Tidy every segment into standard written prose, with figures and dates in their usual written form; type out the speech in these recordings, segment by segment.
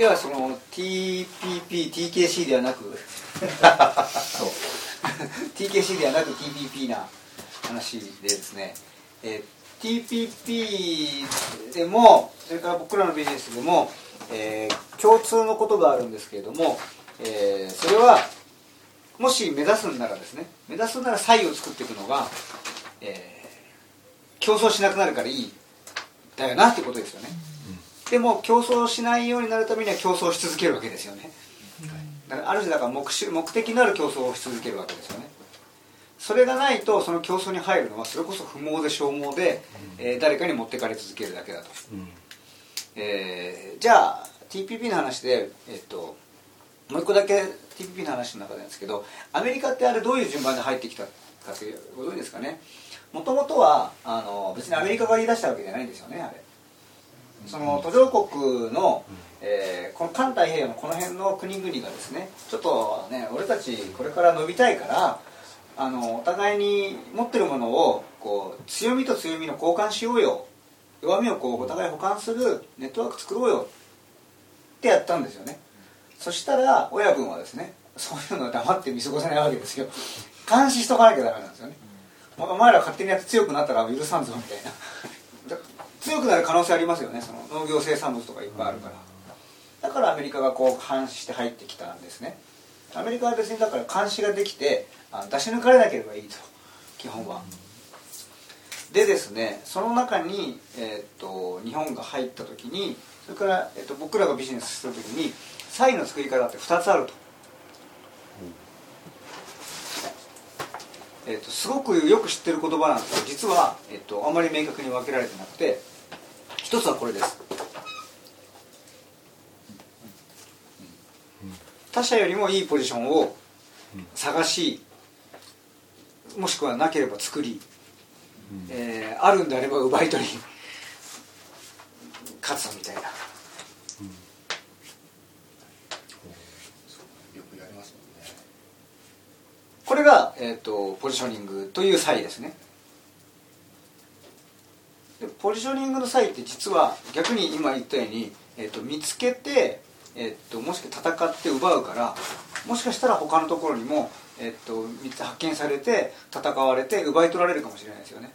ではその TPP、TKC ではなくそうTKC ではなく TPP な話でですね、TPP でもそれから僕らのビジネスでも、共通のことがあるんですけれども、それはもし目指すんならですね、目指すなら差異を作っていくのが、競争しなくなるからいいだよなってことですよね、でも競争しないようになるためには競争し続けるわけですよね。だからある種だから目的のある競争をし続けるわけですよね。それがないとその競争に入るのはそれこそ不毛で消耗で、誰かに持ってかれ続けるだけだと、じゃあ TPP の話で、もう一個だけ TPP の話の中なんですけど、アメリカってあれどういう順番で入ってきたかというご存知ですかね。もともとは別にアメリカが言い出したわけじゃないんですよね。あれその途上国の、この環太平洋のこの辺の国々がですね、ちょっとね俺たちこれから伸びたいからお互いに持ってるものをこう強みと強みの交換しようよ、弱みをこうお互い補完するネットワーク作ろうよってやったんですよね。そしたら親分はですね、そういうのは黙って見過ごせないわけですよ。監視しとかなきゃダメなんですよね。お前ら勝手にやって強くなったら許さんぞみたいな強くなる可能性ありますよね。その農業生産物とかいっぱいあるから。だからアメリカがこう監視して入ってきたんですね。アメリカは別にだから監視ができて出し抜かれなければいいと、基本は。でですね、その中に、日本が入った時に、それから、僕らがビジネスする時に差異の作り方って2つあると。すごくよく知ってる言葉なんですが、実は、あんまり明確に分けられてなくて、一つはこれです。他者よりもいいポジションを探し、もしくはなければ作り、あるんであれば奪い取り勝つみたいな、よくやりますもんね。これが、ポジショニングという差異ですね。でポジショニングの差異って実は逆に今言ったように、見つけて、もしくは戦って奪うから、もしかしたら他のところにも、発見されて戦われて奪い取られるかもしれないですよね。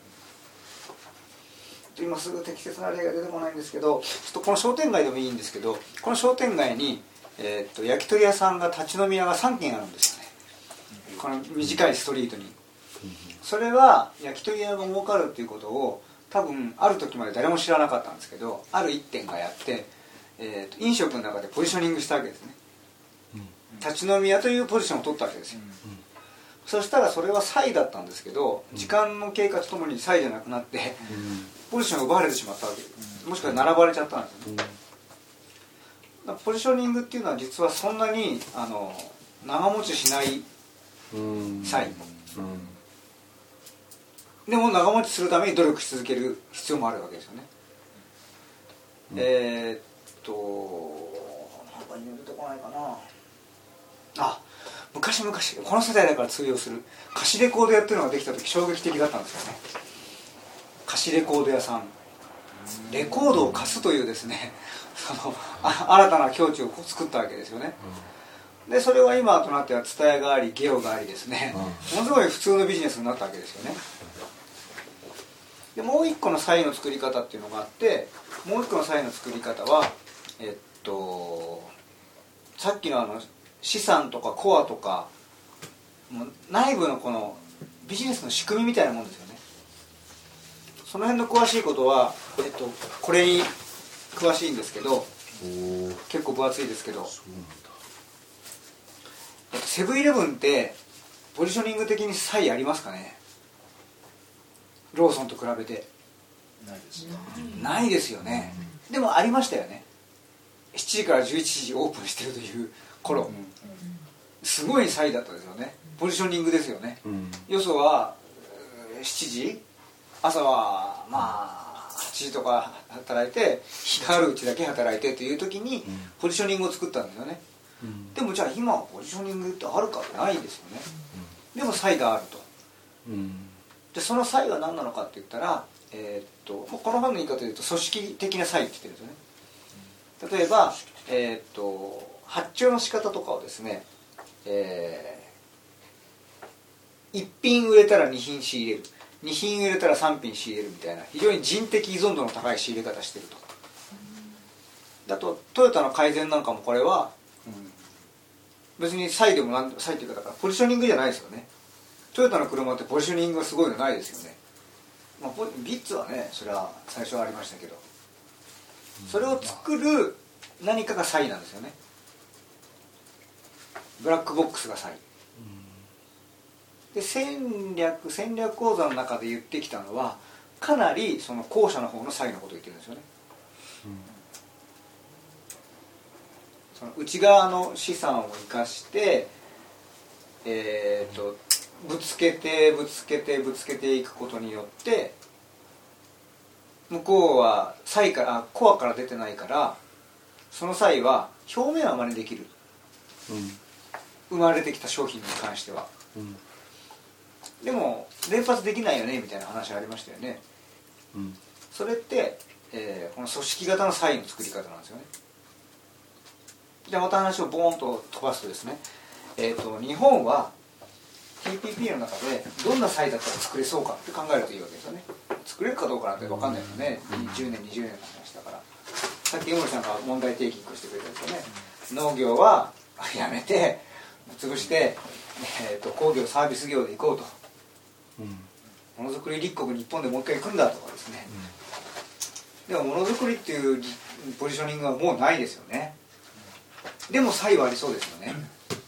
今すぐ適切な例が出てこないんですけど、ちょっとこの商店街でもいいんですけど、この商店街に、焼き鳥屋さんが立ち飲み屋が3軒あるんですよね。この短いストリートに。それは焼き鳥屋が儲かるっていうことを多分ある時まで誰も知らなかったんですけど、ある一店がやって、飲食の中でポジショニングしたわけですね。立ち飲み屋というポジションを取ったわけですよ。そしたらそれは差異だったんですけど、時間の経過とともに差異じゃなくなって、ポジションが奪われてしまったわけです。もしくは並ばれちゃったんですよね。ポジショニングっていうのは実はそんなに長持ちしない差異、でも長持ちするために努力し続ける必要もあるわけですよね。なんか出てこないかな。昔この世代だから通用する貸しレコード屋っていうのができた時衝撃的だったんですよね。貸しレコード屋さん、レコードを貸すというですね新たな境地を作ったわけですよね。でそれは今となってはツタヤがありゲオがありですね、ものすごい普通のビジネスになったわけですよね。でもう一個の差異の作り方っていうのがあって、もう一個の差異の作り方はさっきの資産とかコアとかもう内部のこのビジネスの仕組みみたいなもんですよね。その辺の詳しいことは、これに詳しいんですけど、結構分厚いですけど、セブンイレブンってポジショニング的に差異ありますかね。ローソンと比べてないですよね。でもありましたよね。7時から11時オープンしてるという頃、すごい差異だったですよね。ポジショニングですよね。よそは7時、朝はまあ8時とか働いて、日があるうちだけ働いてという時にポジショニングを作ったんですよね。でもじゃあ今はポジショニングってあるかってないですよね。でも差異があると。でその差異は何なのかって言ったら、この本の言い方で言うと組織的な差異って言ってるんですよね。例えば発注の仕方とかをですね、1品売れたら2品仕入れる、2品売れたら3品仕入れるみたいな非常に人的依存度の高い仕入れ方してると。だとトヨタの改善なんかもこれは、別に差異でも差異というかだからポジショニングじゃないですよね。トヨタの車ってポジショニングがすごいのないですよね。まあ、ビッツはねそれは最初はありましたけど、それを作る何かが差異なんですよね。ブラックボックスが差異で、戦略講座の中で言ってきたのはかなりその後者の方の差異のことを言ってるんですよね。その内側の資産を生かして、ぶつけていくことによって向こうはコアから出てないからその際は表面は真似できる、生まれてきた商品に関しては、でも連発できないよねみたいな話ありましたよね、それって、この組織型の差異の作り方なんですよね。じゃあまた話をボーンと飛ばすとですね、日本は TPP の中でどんな差異だったら作れそうかって考えるといいわけですよね。作れるかどうかなんて分かんないよね、10年20年の話だから。さっき江森さんが問題提起してくれたんですよね。農業はやめて潰して、工業サービス業で行こうと、ものづくり立国日本でもう一回行くんだとかですね、でもものづくりっていうポジショニングはもうないですよね。でも差異はありそうですよね。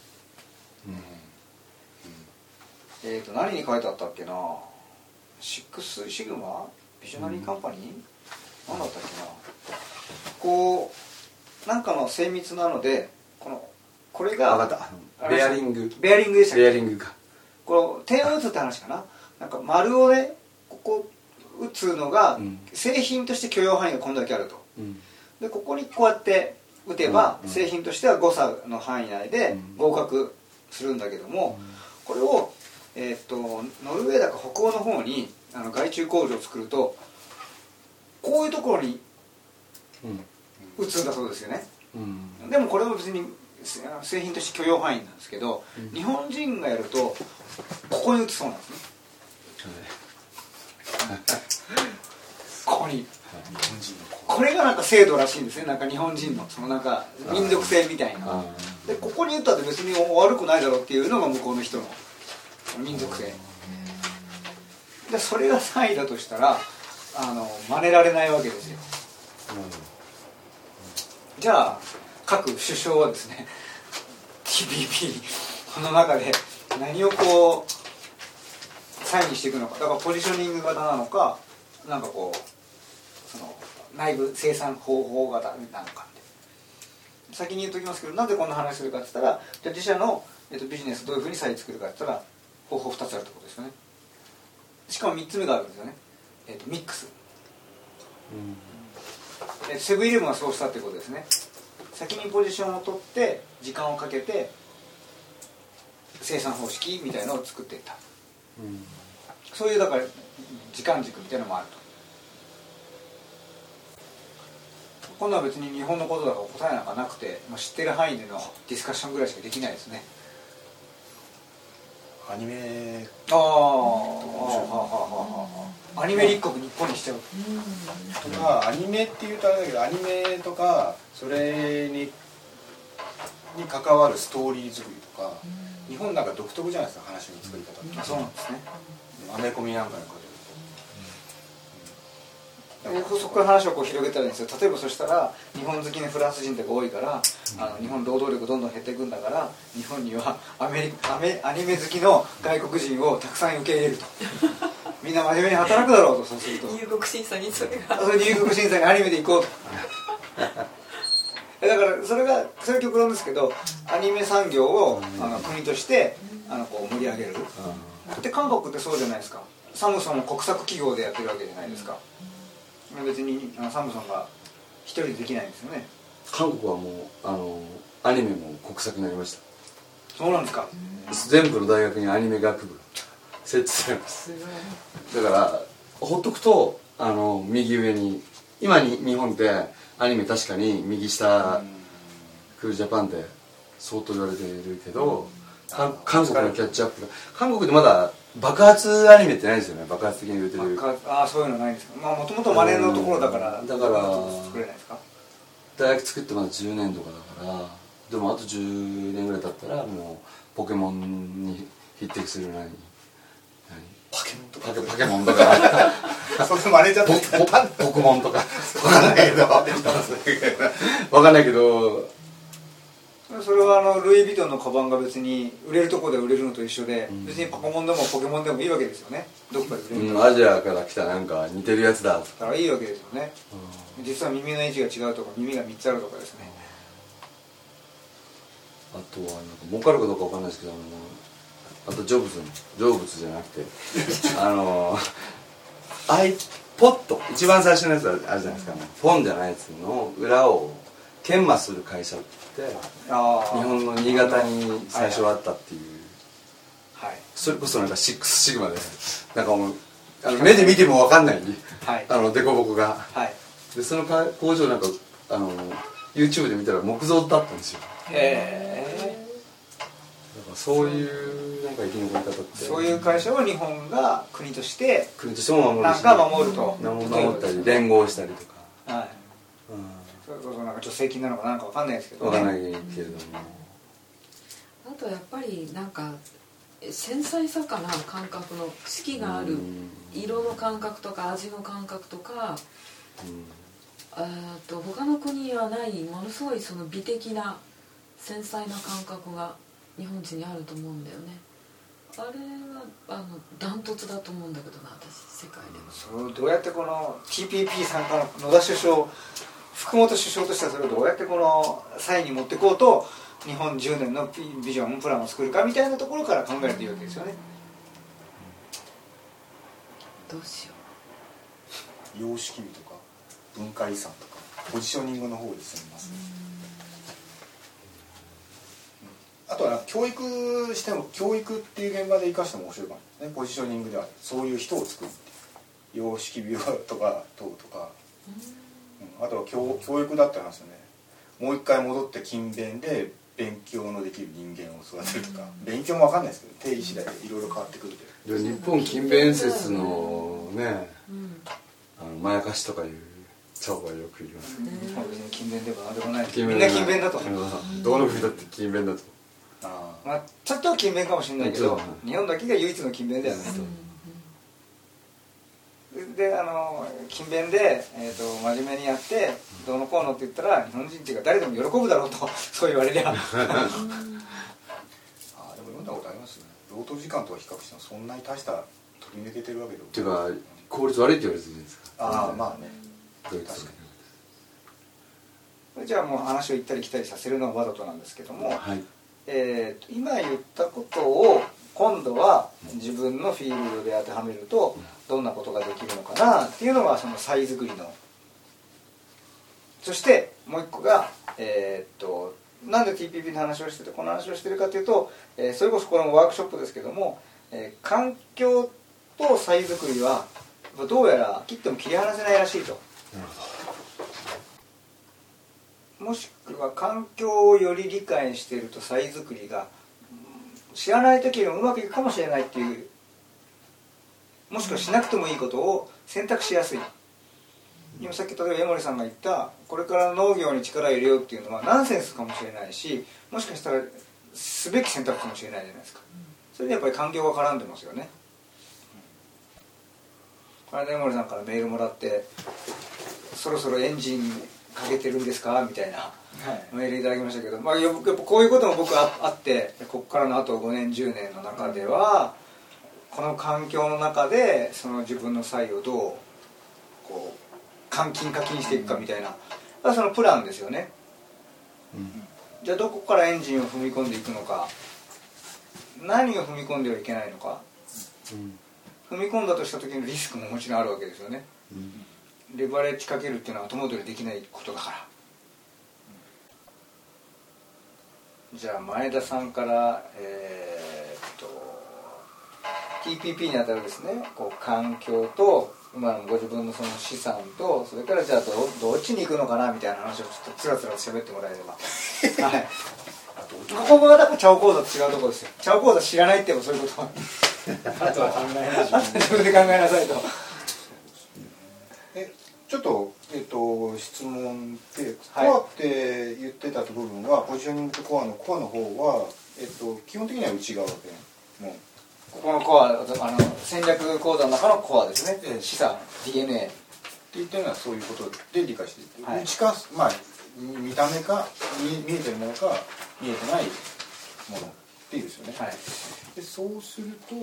何に書いてあったっけな、シグマビジョナリーカンパニー、何だったっけな、こうなんかの精密なのでこれが分かった、ベアリングでしたっけ。 ベアリングか、 この点を打つって話かな、なんか丸をねここ打つのが、製品として許容範囲がこんだけあると、でここにこうやって打てば、製品としては誤差の範囲内で合格するんだけども、これを、ノルウェーだか北欧の方に外注工場を作るとこういうところに打つんだそうですよね、でもこれは別に製品として許容範囲なんですけど、日本人がやるとここに打つそうなんですね、ここにこれがなんか制度らしいんですね。なんか日本人のそのなんか民族性みたいなで、ここに打ったって別に悪くないだろうっていうのが向こうの人の民族性で、それが差異だとしたら真似られないわけですよ、じゃあ各首相はですね TPP この中で何をこう差異にしていくのか、だからポジショニング型なのか、なんかこうその内部生産方法型なのかって先に言っときますけど、なぜこんな話するかって言ったら、じゃあ自社の、ビジネスどういうふうに差異作るかって言ったら方法2つあるってことですよね。しかも3つ目があるんですよね、ミックス、セブンイレブンはそうしたってことですね。先にポジションを取って時間をかけて生産方式みたいのを作っていった、そういうだから時間軸みたいなのもあると。今度は別に日本のことだから答えなんかなくて、知ってる範囲でのディスカッションぐらいしかできないですね。 アニメアニメ立国日本にしちゃうとか、アニメっていうとあれだけど、アニメとかそれに関わるストーリー作りとか、日本なんか独特じゃないですか、話の作り方って。 そうなんですね。 アメコミなんかのことそこから話をこう広げたらいいんですよ。例えばそしたら日本好きなフランス人とか多いから、日本労働力どんどん減っていくんだから、日本にはアニメ好きの外国人をたくさん受け入れるとみんな真面目に働くだろうと。そうすると入国審査にそれが入国審査にアニメで行こうとだからそれ極論ですけど、アニメ産業を国としてこう盛り上げるで、韓国ってそうじゃないですか。サムソンも国策企業でやってるわけじゃないですか。別にサムソンが一人でできないんですよね。 韓国はもうアニメも国策になりました。 そうなんですか。 全部の大学にアニメ学部が設置されます。だからほっとくと右上に、今に日本ってアニメ確かに右下クールジャパンで相当言われているけど、韓国のキャッチアップが韓国でまだ爆発アニメってないですよね。爆発的に売れてる。 そういうのないんですか。まあもともとマネのところだからだから作れないですか。 大学作ってまだ10年とかだから、でもあと10年ぐらい経ったらもうポケモンに匹敵するパケモンとかパケモンとかそれ真似ちゃってポケモンとかわかんないけどわかんないけど、 それはルイ・ヴィトンのカバンが別に売れるところで売れるのと一緒で、別にパコモンでもポケモンでもいいわけですよね。どっかで売れるアジアから来たなんか似てるやつだとだからいいわけですよね。実は耳の位置が違うとか耳が3つあるとかですね。 あとはなんか儲かるかどうかわかんないですけど、あと成仏じゃなくてiPod 一番最初のやつあるじゃないですか、本じゃないやつの裏を研磨する会社って日本の新潟に最初あったっていう、 はい、 それこそなんかシックスシグマでなんかもう目で見ても分かんない、はい、デコボコが、はい、でその工場なんかYouTube で見たら木造だったんですよ。へえ。だからそういうなんか生き残り方ってそういう会社を日本が国としても守るし、 なんか守ると守ったり連合したりとか、はい、 それこそなんか助成金なのかなんかわかんないですけど、ね、 わかんないけれども、 あとやっぱりなんか繊細さかな、感覚の四季がある、色の感覚とか味の感覚とか、他の国にはないものすごいその美的な繊細な感覚が日本人にあると思うんだよね。あれはダントツだと思うんだけどな、私世界でも。 それをどうやってこの TPP 参加の野田首相、福本首相としてはそれをどうやってこの際に持っていこうと日本10年のビジョンプランを作るかみたいなところから考えていいわけですよね。 どうしよ様式美とか文化遺産とかポジショニングの方で進みますね。あとは教育しても教育っていう現場で生かしても面白いかもね。ポジショニングではそういう人を作るっていう様式美とか等とか、あとは教育だって話よね。もう一回戻って勤勉で勉強のできる人間を育てるとか、勉強も分かんないですけど定義次第でいろいろ変わってくるで。日本勤勉説のね、まやかしとかいう超がよく言いますね。 勤勉でもなんでもない。みんな勤勉だと。 どの国だって勤勉だと。 まあちょっとは勤勉かもしれないけど、日本だけが唯一の勤勉だよねと。で勤勉で、真面目にやってどうのこうのって言ったら日本人っていうか誰でも喜ぶだろうとそう言われりゃでも読んだことありますよね。労働時間とか比較してもそんなに大した取り抜けてるわけでもっていうか効率悪いって言われてるじゃないですか。 まあね、 確かに。じゃあもう話を行ったり来たりさせるのはわざとなんですけども、はい、今言ったことを今度は自分のフィールドで当てはめるとどんなことができるのかなっていうのがその差異作りの。そしてもう一個がなんで TPP の話をしててこの話をしてるかというと、それこそこのワークショップですけども、環境と差異作りはどうやら切っても切り離せないらしいと。もしくは環境をより理解していると差異作りが知らない時よりもうまくいくかもしれないっていう、もしくはしなくてもいいことを選択しやすい。今さっき例えば江森さんが言ったこれから農業に力を入れようっていうのはナンセンスかもしれないし、もしかしたらすべき選択かもしれないじゃないですか。それでやっぱり環境が絡んでますよね。この間江森さんからメールもらってそろそろエンジンかけてるんですかみたいなメールいただきましたけど、まあ、やっぱこういうことも僕あってここからのあと5年10年の中ではこの環境の中でその自分の差異をどうこう換金課金していくかみたいな、そのプランですよね、じゃあどこからエンジンを踏み込んでいくのか、何を踏み込んではいけないのか、踏み込んだとした時のリスクももちろんあるわけですよね、レバレッジかけるっていうのは後戻りできないことだから、じゃあ前田さんから、 TPP にあたるですね、こう環境と今のご自分のその資産と、それからじゃあどっちに行くのかなみたいな話をちょっとつらつらと喋ってもらえればはい。ここが多分チャオ講座と違うところですよ。チャオ講座知らないってもそういうことはあとは考えなさい。 自分で考えなさいと。 ちょっと、質問で、コアって言ってた部分は、ポジショニングとコアの方は、基本的には内側でもうここのコア、戦略講座の中のコアですね、資産 DNA って言ってるのはそういうことで理解している、はい、内か、まあ、見た目か見えてるものか見えてないものっていうんですよね、はい、でそうすると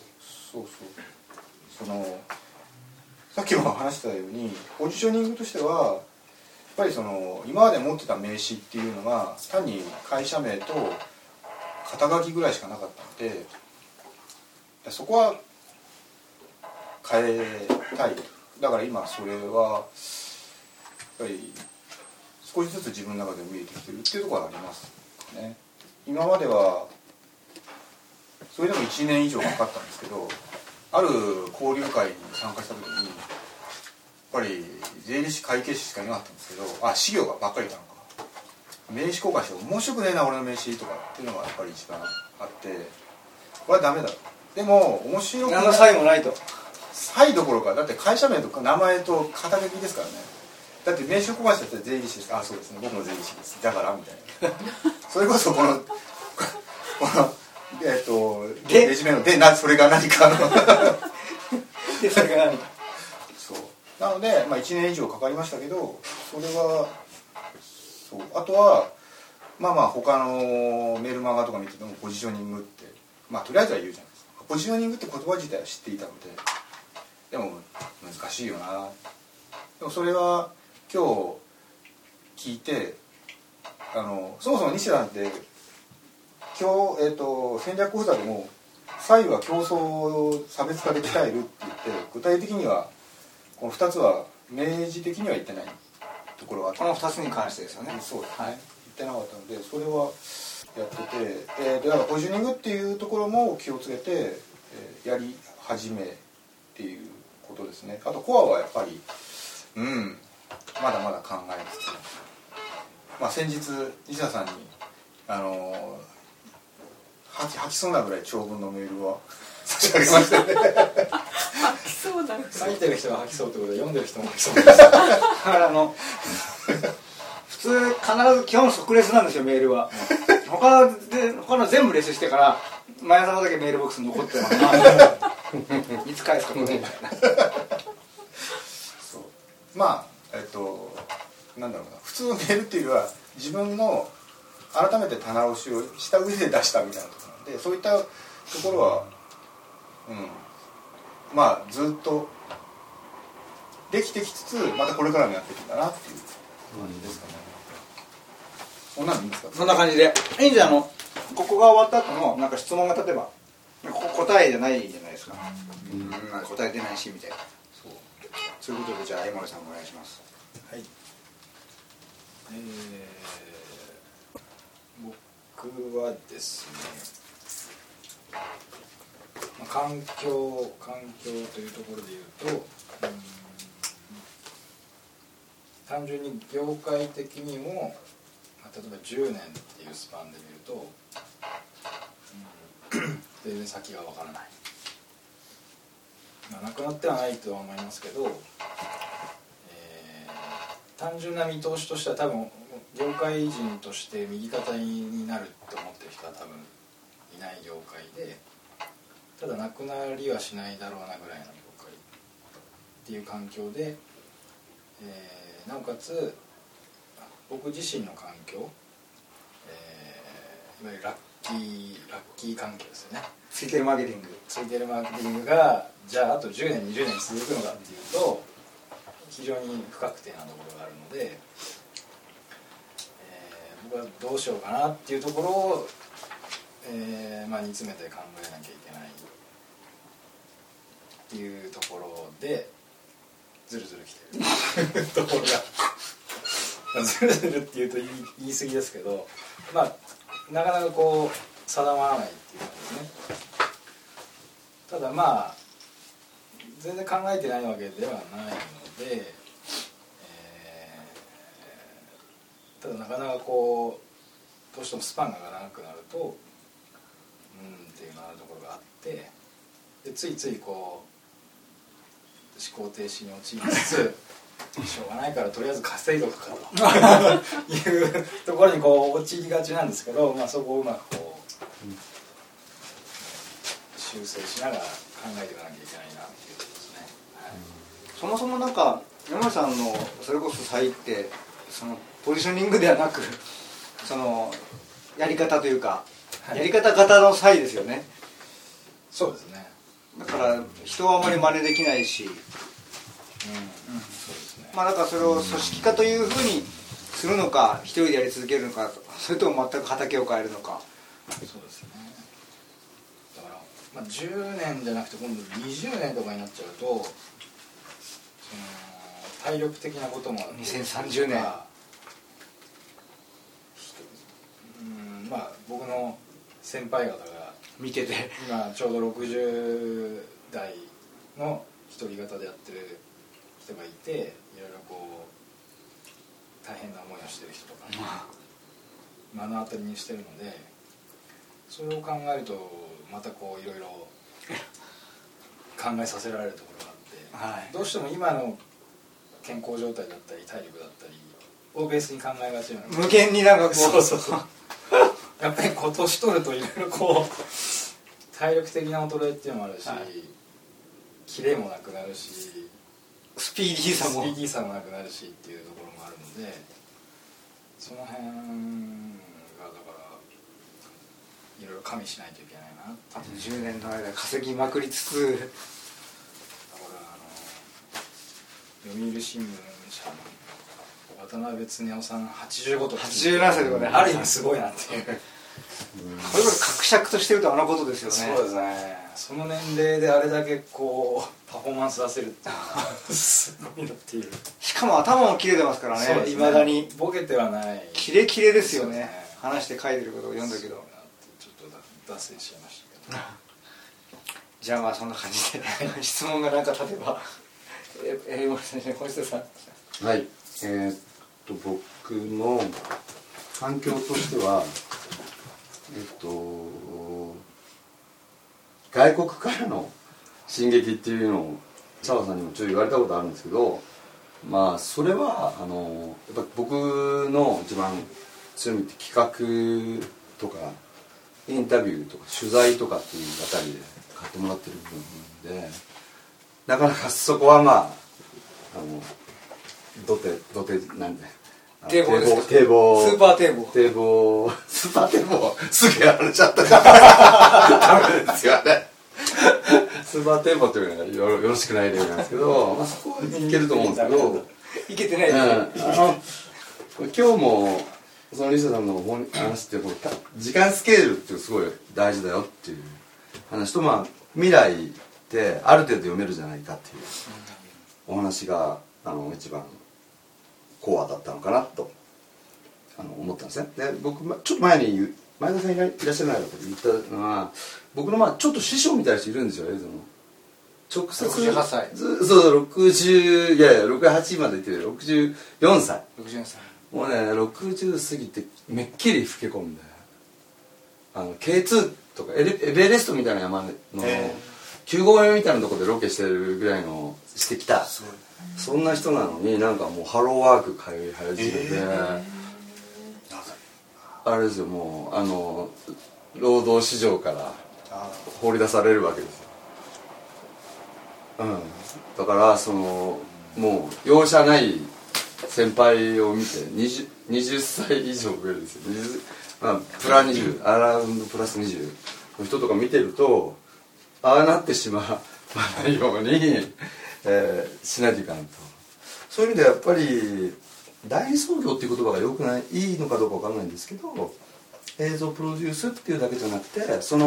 さっきも話したようにポジショニングとしてはやっぱり今まで持ってた名詞っていうのが単に会社名と肩書きぐらいしかなかったので、そこは変えたい。だから今それはやっぱり少しずつ自分の中で見えてきてるっていうところはありますね。今まではそれでも1年以上かかったんですけど、ある交流会に参加した時にやっぱり税理士会計士しかいなかったんですけど、資料がばっかりいたのか、名刺交換して面白くねえな俺の名刺とかっていうのがやっぱり一番あって、これはダメだ。でも面白くない、 何の差異もないと。 差異どころか、だって会社名とか名前と肩書きですからね。だって名刺交換したら税理士です。そうですね、僕も税理士です。だからみたいなそれこそこのレジュメのでそれが何かでそれが何かそうなので、1年以上かかりましたけど、それはそう。あとは他のメールマガとか見ててもポジショニングってとりあえずは言うじゃないですか。ポジショニングって言葉自体は知っていたので、でも難しいよな。でもそれは今日聞いて、そもそも西田さんって今日、戦略講座でも差異は競争差別化で鍛えるって言って、具体的にはこの2つは明示的には言ってないところがあって、 この2つに関してですよね。 そうですね、はい、言ってなかったのでそれはやってて、だからポジショニングっていうところも気をつけて、やり始めっていうことですね。あとコアはやっぱりまだまだ考えつつ、先日西田さんに吐きそうなぐらい長文のメールは差し上げましたね吐きそうなぐらい。 書いてる人が吐きそうってことで読んでる人も吐きそうです。だから普通必ず基本即レスなんですよ、メールは。他の全部レスしてから前澤だけメールボックスに残ってるのいつ返すかこれみたいなそうなんだろうな、普通のメールっていうよりは自分の改めて棚押しをした上で出したみたいなところなんで、そういったところはずっとできてきつつ、またこれからもやっていくんだなっていう感じですかね。そんなのいいんですか？ そんな感じでいいんじゃここが終わった後のなんか質問が例えば答えじゃないじゃないですか。答え出ないしみたいな。そういうことで、じゃあ江森さんお願いします。 はい。僕はですね、環境というところで言うと、単純に業界的にも、例えば10年っていうスパンで見ると、全然先がわからない。なくなってはないとは思いますけど、単純な見通しとしては多分業界人として右肩になると思ってる人は多分いない業界で、ただなくなりはしないだろうなぐらいの業界っていう環境で、なおかつ僕自身の環境、いわゆるラッキー関係ですよね。 ついてるマーケティングがじゃああと10年20年続くのかっていうと非常に不確定なところがあるので、僕はどうしようかなっていうところを、煮詰めて考えなきゃいけないっていうところでずるずるきてるところがずるずるっていうと言い過ぎですけど、なかなかこう定まらないっていうことですね。 ただまあ全然考えてないわけではないので、ただなかなかこうどうしてもスパンが長くなるとっていうのがあるところがあって、でついついこう思考停止に陥りつつしょうがないからとりあえず稼いどくかというところにこう陥りがちなんですけど、まあ、そこをうまくこう修正しながら考えていかなきゃいけないなっていうところですね、はい、 そもそもなんか山田さんのそれこそ差異ってそのポジショニングではなくそのやり方というか、はい、やり方型の差異ですよね。 そうですね。 だから人はあまり真似できないし、そうですね。まあだからそれを組織化というふうにするのか一人でやり続けるのか、それとも全く畑を変えるのか。 そうですね。だから、まあ、10年じゃなくて今度20年とかになっちゃうとその体力的なことも 2030年まあ僕の先輩方が見てて今ちょうど60代の一人型でやってる人がいて、いろいろこう大変な思いをしてる人とか、目の当たりにしてるので、それを考えるとまたこういろいろ考えさせられるところがあって、はい、どうしても今の健康状態だったり体力だったりをベースに考えがちなので、 無限になんかこうそうやっぱりこう年取るといろいろこう体力的な衰えっていうのもあるし、はい、キレもなくなるしスピーディーさもなくなるしっていうところもあるので、その辺がだからいろいろ加味しないといけないなって。 10年の間稼ぎまくりつつ、だから読売新聞社の渡辺恒夫さん85と 87歳とかね、 ある意味すごいなっていうこれこそ格借としてるとあのことですよね。 そうですね。その年齢であれだけこうパフォーマンス出せるっていうのはすごいなっていう。 しかも頭も切れてますからね、いまだにボケてはないキレキレですよね。話して書いてることを読んだけどちょっと脱線しちゃいましたけどじゃあまあそんな感じで質問がなんか例えば星田さん。 はい、僕の環境としては外国からの進撃っていうのを澤さんにもちょっと言われたことあるんですけど、まあそれはやっぱ僕の一番強みって企画とかインタビューとか取材とかっていうあたりで買ってもらってる部分で、なかなかそこはまあ土手なんで堤防ですか。 堤防スーパー堤防スーパー堤防すぐやられちゃったからダメですよね。スーパー堤防っていうのがよろしくない例なんですけど、まあ、そこはいけると思うんですけどいけてない今日もその西田さんの話って時間スケールってすごい大事だよっていう話と、まあ未来ってある程度読めるじゃないかっていうお話が一番コアだったのかなと思ったんですね。で僕ちょっと前に前田さんいらっしゃらないかと言ったのは、僕のちょっと師匠みたいな人いるんですよ。直接 68歳そう60いやいや68までいってる64歳もうね60過ぎてめっきり老け込んでK2 とかエベレストみたいな山の9合目みたいなところでロケしてるぐらいのしてきた、そんな人なのになんかもうハローワーク通い始めて、あれですよ、もう労働市場から放り出されるわけですよ。だからもう容赦ない先輩を見て 20歳以上上ですよ、プラ20アラウンドプラス20の人とか見てると、ああなってしまわないように、しないといかんと。そういう意味でやっぱり代理創業っていう言葉がよくないいいのかどうかわかんないんですけど、映像プロデュースっていうだけじゃなくて、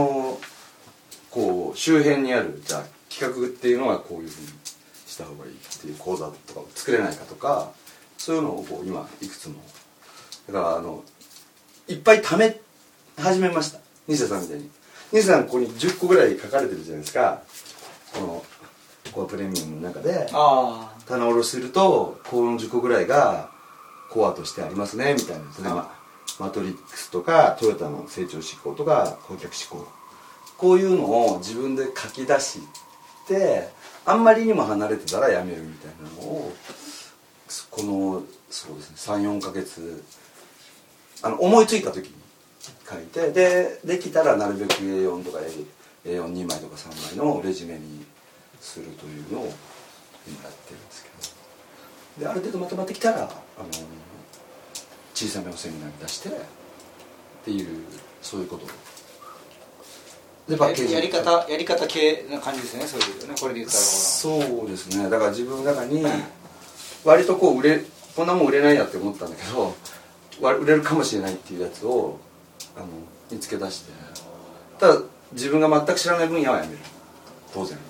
こう周辺にあるじゃあ企画っていうのはこういうふうにした方がいいっていう講座とかを作れないかとか、そういうのを今いくつもだからいっぱい貯め始めました。西田さんみたいに兄さんここに10個ぐらい書かれてるじゃないですか。このコアプレミアムの中で棚卸しするとこの10個ぐらいがコアとしてありますねみたいな。例えばマトリックスとかトヨタの成長志向とか顧客志向、こういうのを自分で書き出してあんまりにも離れてたらやめるみたいなのをこのそうですね 3,4 ヶ月思いついた時に書いて、できたらなるべく A4 とか A42 枚とか3枚のレジュメにするというのを今やってるんですけど、である程度まとまってきたら小さめのセミナーに出してっていうそういうことでパッケージやり方系な感じですね。そういうね、これで言ったらそうですね。だから自分の中に割とこんなもん売れないやって思ったんだけど売れるかもしれないっていうやつを見つけ出して、ただ自分が全く知らない分野はやめる、当然、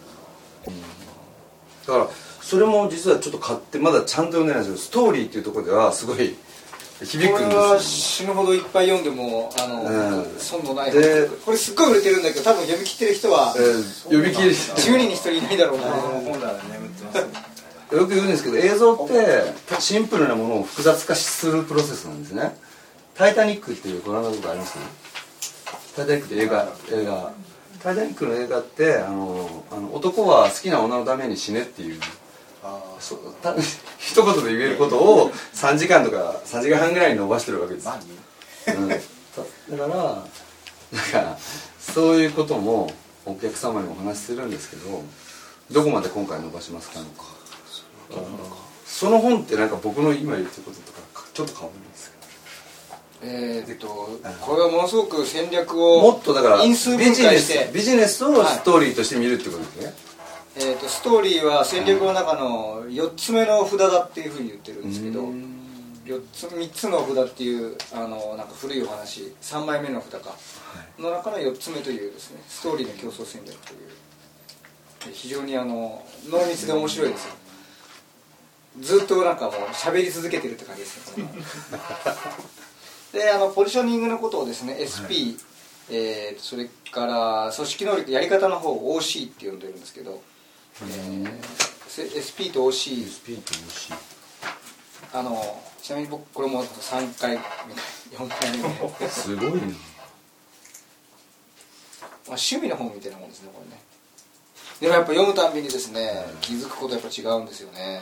だからそれも実はちょっと買ってまだちゃんと読んでないんですけど、ストーリーっていうところではすごい響くんですよ。 これは死ぬほどいっぱい読んでも損のないで、これすっごい売れてるんだけど多分読み切ってる人は、 読み切り 10人に1人いないだろうな。 本来眠ってますよく言うんですけど、映像ってシンプルなものを複雑化するプロセスなんですね。タイタニックっていうご覧のことあります？タイタニックって映画タイタニックの映画って男は好きな女のために死ねっていう一言で言えることを3時間とか3時間半ぐらいに伸ばしてるわけです。だからそういうこともお客様にお話しするんですけど、どこまで今回伸ばしますかとか、その本ってなんか僕の今言ってることとかちょっと変わるんですけど、 これはものすごく戦略をもっとだから因数分解してビジネスをストーリーとして見るってことですね。 ストーリーは戦略の中の4つ目の札だっていうふうに言ってるんですけど、3つの札っていうなんか古いお話、3枚目の札かの中の4つ目というですね、ストーリーの競争戦略という、非常に濃密で面白いですよ。ずっとなんかもう喋り続けてるって感じですね。でポジショニングのことをですね SP、それから組織能力やり方の方を OC って呼んでるんですけど、SP と OC、 ちなみに僕これも3回目4回目すごいな。 趣味の本みたいなもんですね、これね。でもやっぱ読むたんびにですね、気づくことやっぱ違うんですよね。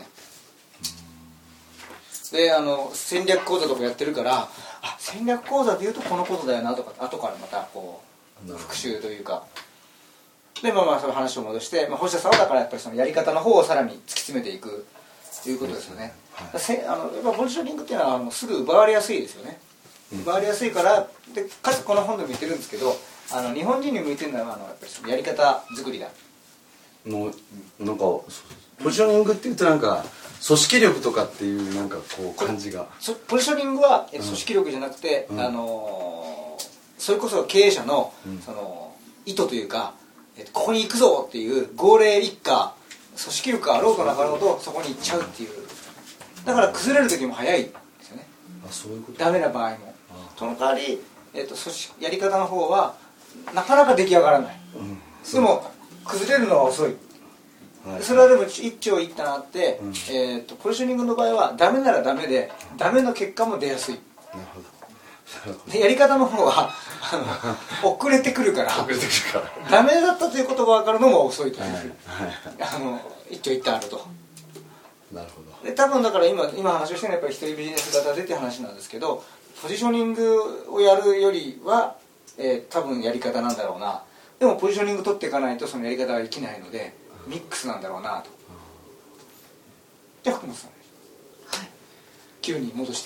で戦略講座とかやってるから、戦略講座でいうとこのことだよなとか、後からまたこう復習というかで、その話を戻して、星田さんはだからやっぱりそのやり方の方をさらに突き詰めていくということですよね。やっぱポジショニングっていうのはすぐ奪われやすいですよね。奪われやすいからで、かつこの本でも言ってるんですけど、日本人に向いてるのはやっぱりそのやり方作りだのなんかポジショニングっていうとなんか組織力とかっていうなんかこう感じが、 ポジショニングは組織力じゃなくて、それこそ経営者のその意図というか、ここに行くぞっていう号令一家、組織力があろうとなかろうとそこに行っちゃうっていう、だから崩れる時も早いんですよね。 そういうことダメな場合も。その代わり、やり方の方はなかなか出来上がらない、でも崩れるのは遅い。それはでも一長一短あって、ポジショニングの場合はダメならダメでダメの結果も出やすい。なるほど。でやり方の方は遅れてくるからダメだったということが分かるのも遅いという、一長一短あると。 なるほど。 で多分だから今話をしてるのはやっぱり一人ビジネス型でって話なんですけど、ポジショニングをやるよりは、多分やり方なんだろうな。でもポジショニング取っていかないとそのやり方は生きないのでミックスなんだろうなと。じゃあ福本さん、はい、急に戻して。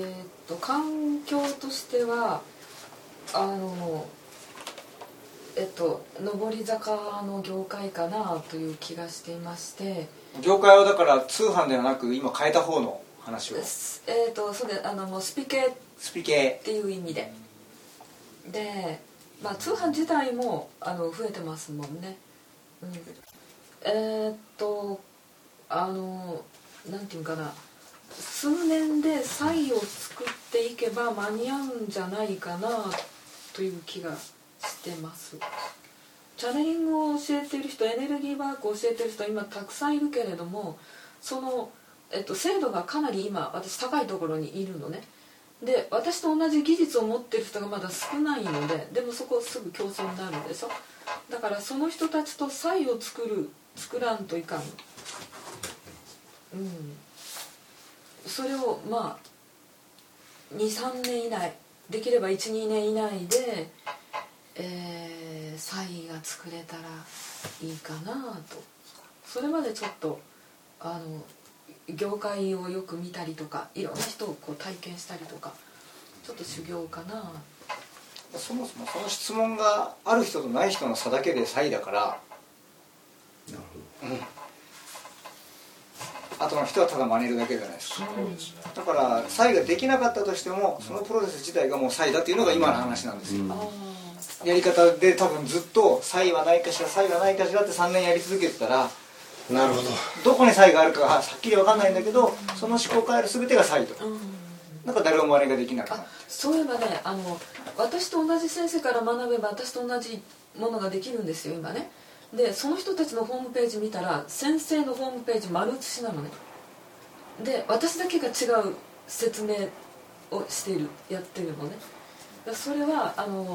環境としては上り坂の業界かなという気がしていまして、 業界はだから通販ではなく今変えた方の話をそうでスピ系っていう意味で通販自体も増えてますもんね。なんていうかな、数年で差異を作っていけば間に合うんじゃないかなという気がしててます。チャネリングを教えている人、エネルギーワークを教えている人は今たくさんいるけれども、その、精度がかなり今私高いところにいるのね。で私と同じ技術を持っている人がまだ少ないので、でもそこすぐ競争になるでしょ。だからその人たちと差異を作らんといかん。それをまあ 2,3 年以内、できれば 1,2 年以内で、差異が作れたらいいかなと。それまでちょっと業界をよく見たりとか、いろんな人をこう体験したりとか、ちょっと修行かな。 そもそもその質問がある人とない人の差だけで差異だから、なるほど、後の人はただ真似るだけじゃないですか。だから差異ができなかったとしても、そのプロセス自体がもう差異だっていうのが今の話なんですよ。やり方で多分ずっと差異はないかしら差異はないかしらって3年やり続けてたら、 なるほど、 どこに差異があるかがはっきり分かんないんだけど、その思考を変える全てが差異と、なんか誰も真似ができなくなる。 そういえばね、私と同じ先生から学べば私と同じものができるんですよ今ね。でその人たちのホームページ見たら、先生のホームページ丸写しなのね。で私だけが違う説明をやってるのね。それは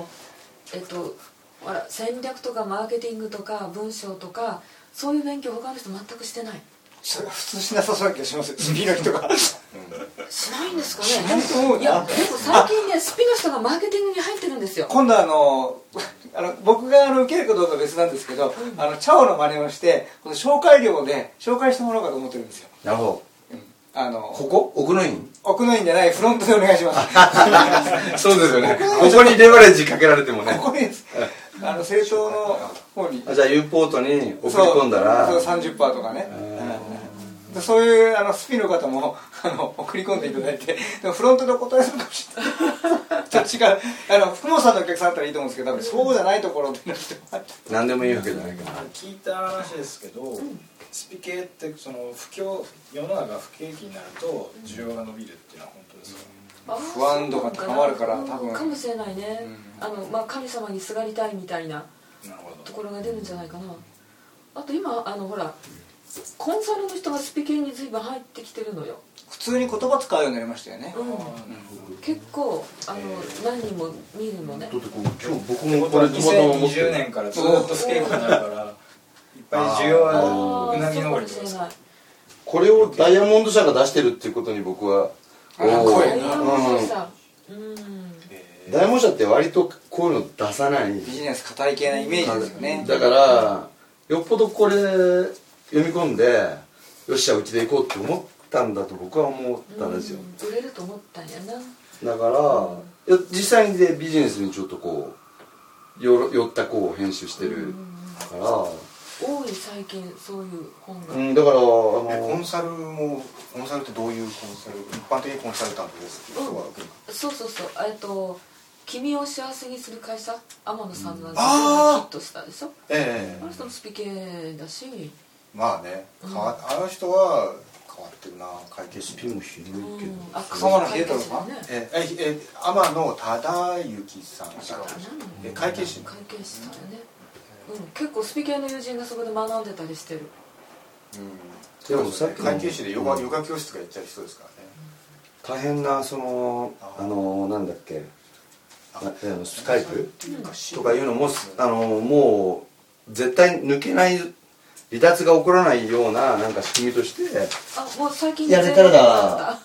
ほら戦略とかマーケティングとか文章とか、そういう勉強他の人全くしてない。 それは普通しなさそうな気がしますよ、スピの人がしないんですかね。 しないと思うな。 いやでも最近ね、スピの人がマーケティングに入ってるんですよ。 今度僕が受けるかどうかは別なんですけど、チャオの真似をしてこの紹介料で紹介してもらおうかと思ってるんですよ。 なるほど。ここ奥の院じゃない、フロントでお願いしますそうですよね。ここにレバレッジかけられてもね。 ここに政党の方に、 じゃあ U ポートに送り込んだらそう 30% とかね、そういうスピの方も送り込んでいただいて、でもフロントでお答えするかもしれないちょっと違う、福本さんのお客さんだったらいいと思うんですけど、多分そうじゃないところで何でもいいわけじゃないかな。 聞いた話ですけど、スピ系って世の中不景気になると需要が伸びるっていうのは本当ですか？ 不安度が高まるから多分かもしれないね。神様にすがりたいみたいなところが出るんじゃないかな。あと今ほらコンサルの人がスピ系に随分入ってきてるのよ。 普通に言葉使うようになりましたよね。 結構何人も見るのね。 だって今日僕もこれ 2020年からずっとスピーカーになるからいっぱい需要はうなぎ登りとかです。 これをダイヤモンド社が出してるっていうことに僕はダイヤモンド社、 ダイヤモンド社って割とこういうの出さないビジネス堅い系なイメージですよね。 だからよっぽどこれ読み込んでよっしゃうちで行こうって思ったんだと僕は思ったんですよ。 売れると思ったんやな。 だから実際にでビジネスにちょっとこう寄った編集してるから多い最近そういう本が。 だからコンサルってどういうコンサル？一般的にコンサルタントですっていう人は受ける？ そう君を幸せにする会社、天野さんなんてヒットしたでしょ。あの人もスピ系だし、 まあね、あの人は変わってるな。会計士スピも広いけど天野秀太郎さん、 天野忠之さん会計士さんやね。結構スピ系の友人がそこで学んでたりしてる。 でもさっき会計士でヨガ教室がやっちゃう人ですからね。 大変ななんだっけスカイプとかいうのももう絶対抜けない離脱が起こらないようななんか仕組みとしてもう最近やれたら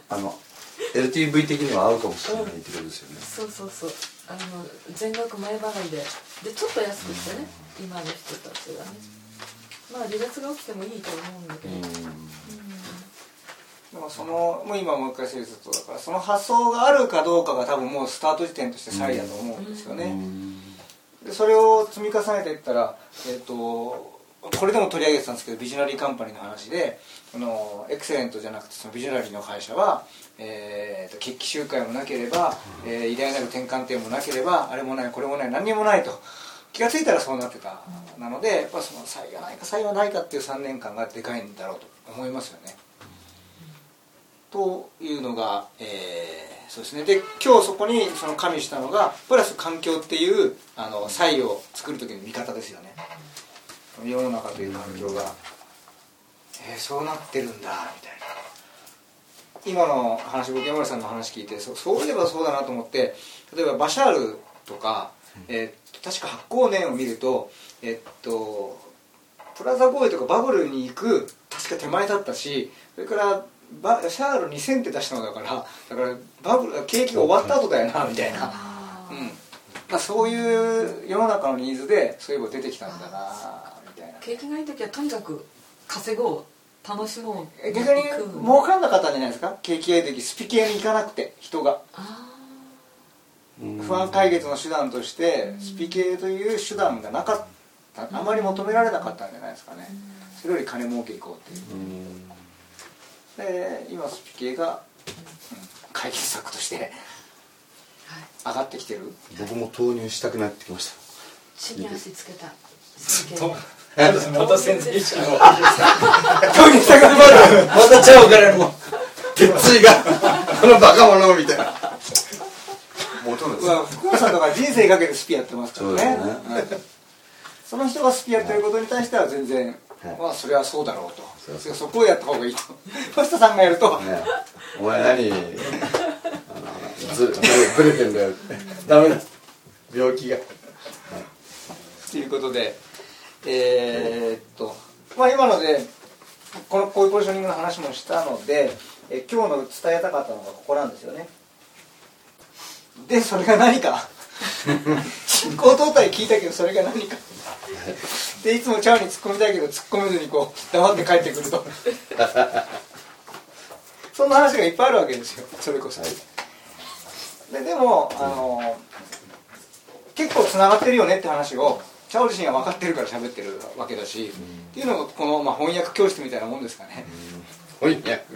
LTV 的には合うかもしれないってことですよね。 そう全額前払いでちょっと安くしてね、今の人たちがね。まあ離脱が起きてもいいと思うんだけど、 でももう今もう一回整理すると、だからその発想があるかどうかが多分もうスタート時点として差異だと思うんですよね。でそれを積み重ねていったら、これでも取り上げてたんですけど、ビジョナリーカンパニーの話で、エクセレントじゃなくてそのビジョナリーの会社は、決起集会もなければ、偉大なる転換点もなければ、あれもないこれもない何にもないと気がついたらそうなってた。なのでやっぱその差異がないか差異はないかっていう3年間がでかいんだろうと思いますよね。というのが、 そうですね。で今日そこにその加味したのがプラス環境っていう差異を作る時の見方ですよね。世の中という環境が、そうなってるんだみたいな。今の話、僕山根さんの話聞いてそういえばそうだなと思って、例えばバシャールとか、確か発行年を見るとプラザ合意とかバブルに行く確か手前だったし、それからバシャール2000って出したのだからバブル景気が終わった後だよなみたいな、そういう世の中のニーズでそういえば出てきたんだなみたいな。 景気がいい時はとにかく稼ごう、楽しもう。 逆に儲からなかったんじゃないですか。景気がいい時スピ系に行かなくて人が不安解決の手段としてスピ系という手段がなかった、あまり求められなかったんじゃないですかね。それより金儲けいこうっていう。で今スピ系が、解決策として上がってきてる。 僕も投入したくなってきました。 地に足つけたまた先生一緒の投入したくなる。 またちゃうからもう鉄槌がこのバカ者みたいな。 福原さんとか人生かけてスピやってますからね。その人がスピやってることに対しては全然、それはそうだろうと、そこをやった方がいいと。星田さんがやると、 お前何ブレてんだよってダメだ病気がということで今のでこういうポジショニングの話もしたので、今日の伝えたかったのがここなんですよね。でそれが何か進行動態聞いたけどそれが何かでいつもチャオに突っ込みたいけど突っ込めずにこう黙って帰ってくるとそんな話がいっぱいあるわけですよ。それこそでも結構つながってるよねって話をチャオ自身は分かってるから喋ってるわけだし、っていうのがこの、翻訳教室みたいなもんですかね。 翻訳